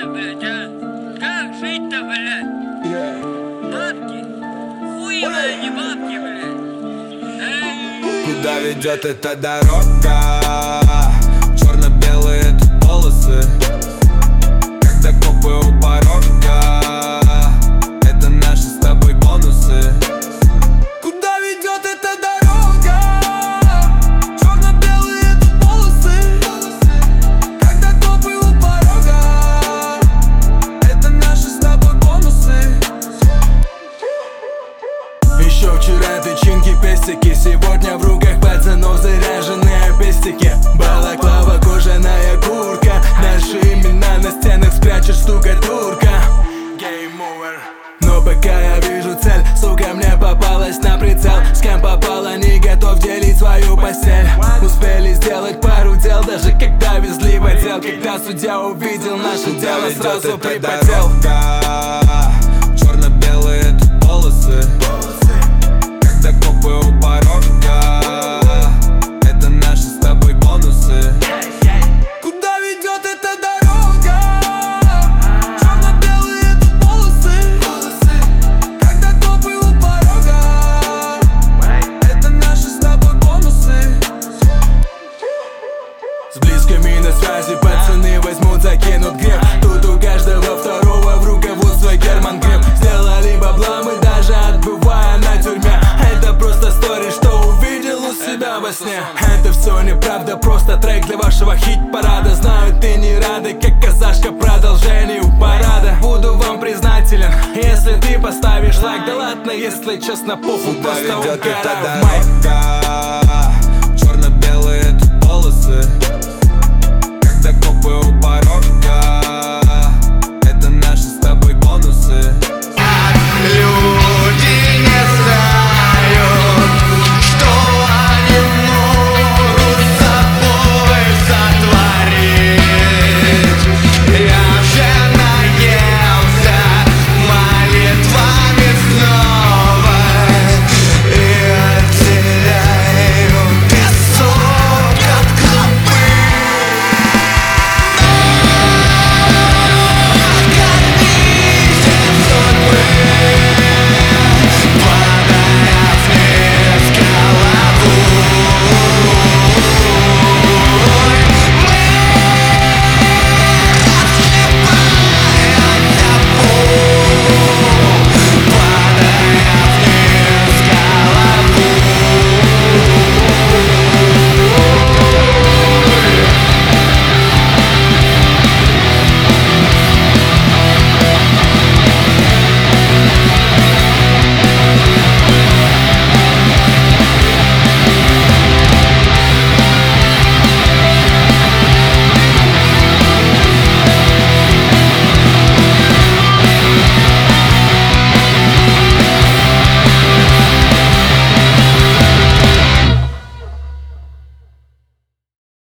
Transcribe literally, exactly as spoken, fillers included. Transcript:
жить-то, блядь, а? Как жить-то, блядь? Бабки? Хуевые не бабки, блядь. Эй! Куда ведет эта дорога? Черно-белые тут полосы. Когда копы у порога, это наши с тобой бонусы. Куда ведет эта дорога? Черно-белые тут полосы. Когда копы у порога, это наши с тобой бонусы. Еще вчера тычинки, пестики, сегодня в руках пацанов заряженные пестики. Балаклава, кожаная куртка, наши имена на стенах спрячет штукатурка. Game over. Но пока я вижу цель, сука, мне попалась на прицел. С кем попало, не готов делить свою постель. Успели сделать пару дел, даже когда везли в отдел. Когда судья увидел наше дело, сразу припотел. Черно-белые тут полосы. Когда копы у порога, это наши с тобой бонусы. Куда ведет эта дорога? Черно-белые тут полосы. Когда копы у порога, это наши с тобой бонусы. С близкими на связи пацаны возьмут, закинут греб. Тут у каждого второго в руководство Герман Греб. Сделали бабла мы даже отбывая на тюрьме. Это просто стори, что увидел у себя во сне. Это все неправда, просто трек для вашего хит-парада. Знаю, ты не рада, как казашка продолжению парада. Буду вам признателен, если ты поставишь лайк. Да ладно, если честно, похуй, Куда просто ведет эта угораю в майк. дорога?